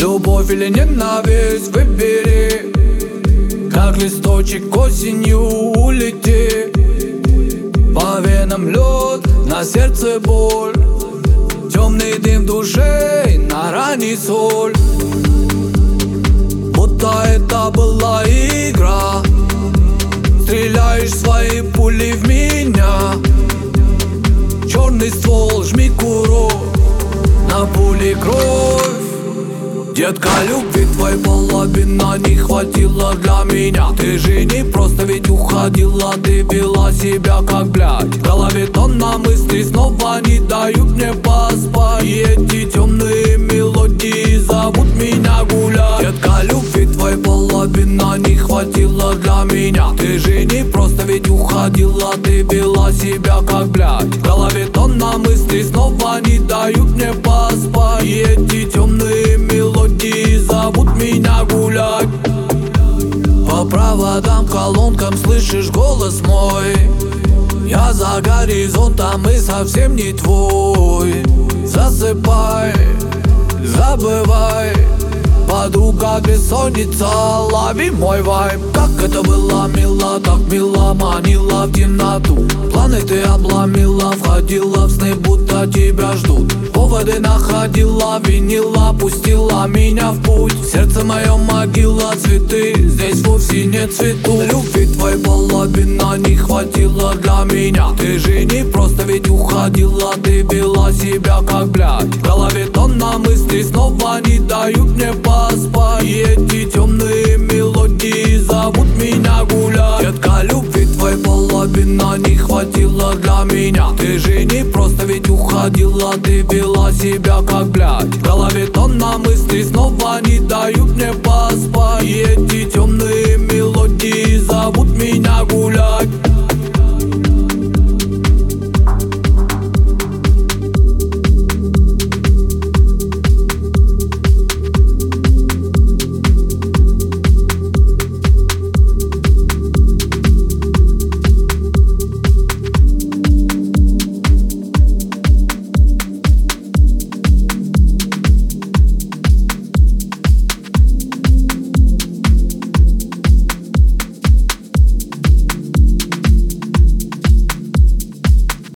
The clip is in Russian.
Любовь или ненависть выбери, как листочек осенью улети. По венам лед, на сердце боль, темный дым в душе, на ране соль. Будто это была игра, стреляешь свои пули в меня. Черный ствол, жми курок, на пуле кровь. Детка, любви твоей половина не хватило для меня. Ты же не просто ведь уходила, ты вела себя как блядь. В голове тонна мыслей снова не дают мне поспать. И эти темные мелодии зовут меня гулять. Детка, любви твоей половина не хватило для меня. Ты же не просто ведь уходила, ты вела себя как блядь. В голове тонна мыслей снова не дают мне поспать. И эти темные мелодии зовут меня гулять. По проводам, колонкам слышишь голос мой. Я за горизонтом и совсем не твой. Засыпай, забывай, подруга бессонница, лови мой вайб. Как это было мило, так мило манила в темноту. Планы ты обломила, входила в сны, будто тебя ждут. Поводы находила, винила, пустила меня в путь. Сердце мое могила, цветы здесь вовсе не цветут. Любви твоей половина не хватило для меня. Ты же не просто ведь уходила, ты вела себя как блядь. В голове тонна мыслей снова не дают мне поспать. И эти темные мелодии зовут меня гулять. Детка, любви твоей половина не хватило для меня. Ты же не просто ведь уходила, ты вела себя как блядь. В голове тонна мыслей снова не дают мне поспать. И эти темные мелодии зовут меня гулять.